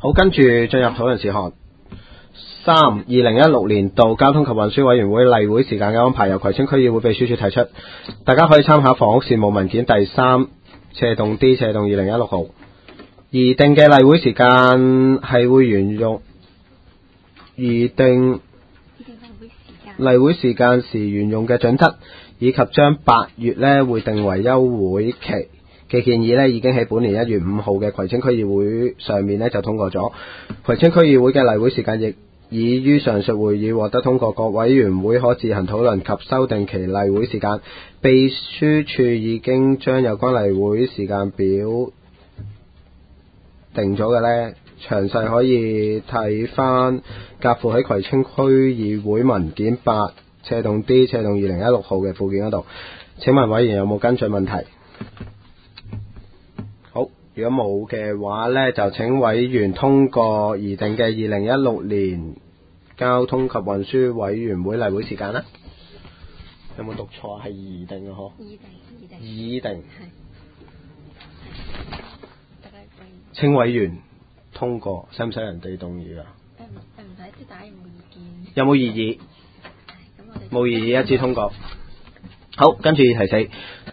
好，跟住進入討論事項。2016年度交通及運輸委員會例會時間嘅安排，由葵青區議會秘書處提出，大家可以參考房屋事務文件第3/D/2016號。擬定嘅例會時間係會沿用擬定例會時間時沿用嘅準則，以及將8月呢會定為休會期嘅建議呢，已經喺本年1月5號嘅葵青區議會上面呢就通過咗。葵青區議會嘅例會時間亦已於上述會議獲得通過，各委員會可自行討論及修訂其例會時間。秘書處已經將有關例會時間表定咗嘅呢，詳細可以睇返夾附喺葵青區議會文件8/D/2016號嘅附件嗰度。請問委員有冇跟進問題？好，如果冇嘅話呢，就請委員通過擬定嘅2016年交通及運輸委員會例會時間啦。有冇讀錯？係擬定啊？擬定。請委員通過，使唔使人哋動議啊？ 唔使，即大家有冇意見？ 有冇異議？冇異議，一致通過。好，跟住議題4。